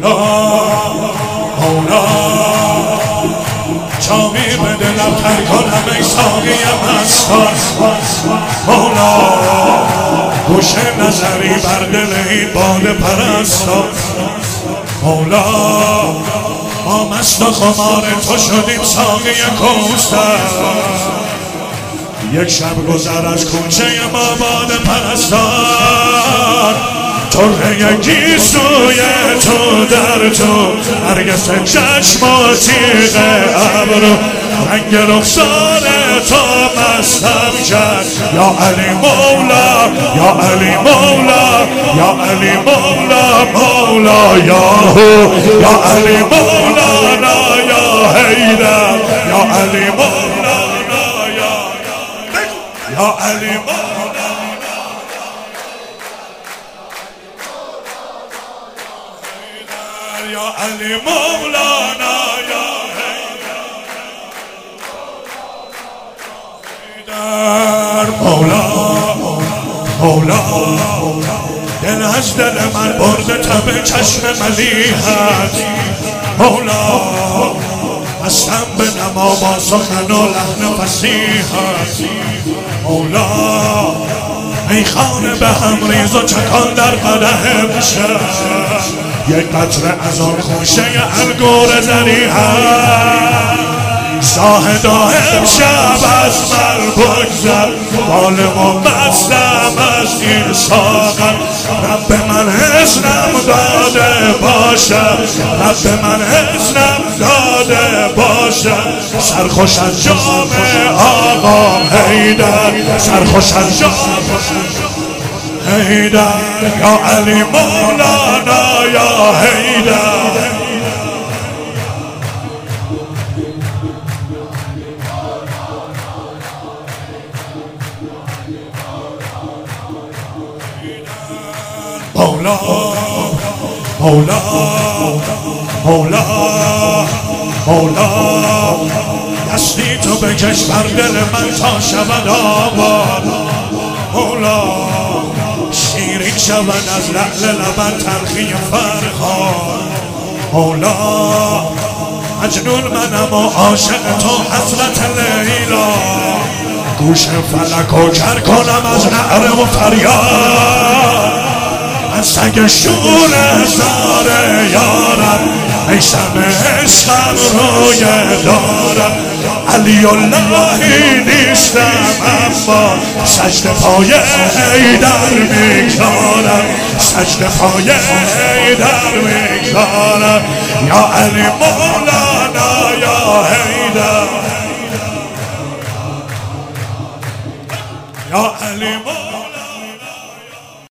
مولا مولا جامی به دلم تر کنم ای ساقی مستان مولا گوشه نظری بر دل این باده پرستان مولا ما مست و خمار تو شدیم ساقی کوثر یک شب گذر از کوچه ما باده پرستان طره گیسوی تو در تو نرگس چشم و تیغ ابرو رنگ رخسار تو مستم کرد یا علی مولا یا علی مولا یا علی مولا مولا یا هو یا علی مولا لا یا حیدر یا علی مولا لا یا علی مولا یا علی مولانا یا حیدر مولا مولا دل از دل من برده تب چشم ملیحت مولا مستم به نما با سخن و لحن فصیحت مولا ای خانه به هم ریز و چکان در قدح بشه یک قطره از آن خوشه الگور ذریحت زاهدا امشب از من بگذر بالم و مستم از این ساغر رب من حسنم داده باشم رب من حسنم داده باشم سرخوش از جام آقا حیدر سرخوش از جام حیدر یا علی مولانا یا حیدر مولا مولا مولا مولا دستی تو بکش بر دل من تا شود آباد مولا شیرین شود از لعل لبن تلخی فرخان مولا مجنون منم و عاشق تو حضرت لیلا گوش فلک و کر کنم از نعره و فریاد از سگ شور هزاره یارم ای شمع عشقم روی دارم علی اللهی نیستم اما سجد پای حیدر میکنم سجد پای حیدر میکنم یا علی مولانا یا حیدر یا علی مولانا